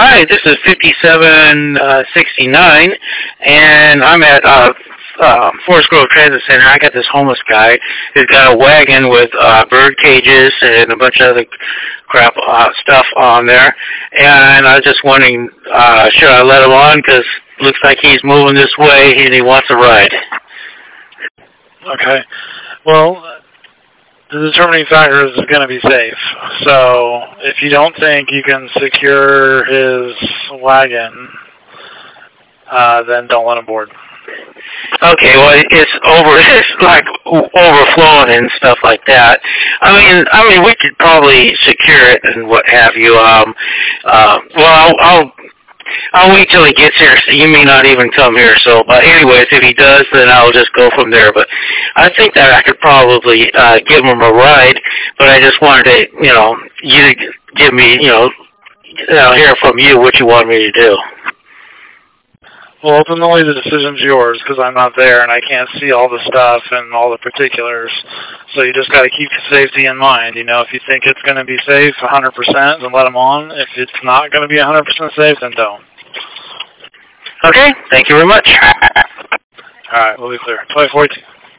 Hi, this is 5769, and I'm at Forest Grove Transit Center. I got this homeless guy who's got a wagon with bird cages and a bunch of other crap stuff on there, and I was just wondering, should I let him on? Because looks like he's moving this way and he wants a ride. Okay. Well, the determining factor is going to be safe. So if you don't think you can secure his wagon, then don't let him board. Okay, well, it's like overflowing and stuff like that. I mean, we could probably secure it and what have you. Well, I'll wait till he gets here. So he may not even come here. So, but anyways, if he does, then I'll just go from there. But I think that I could probably give him a ride. But I just wanted to, you to give me, hear from you what you want me to do. Well, ultimately the decision's yours because I'm not there and I can't see all the stuff and all the particulars. So you just got to keep safety in mind. If you think it's going to be safe 100%, then let them on. If it's not going to be 100% safe, then don't. Okay, thank you very much. All right, we'll be clear. 2042.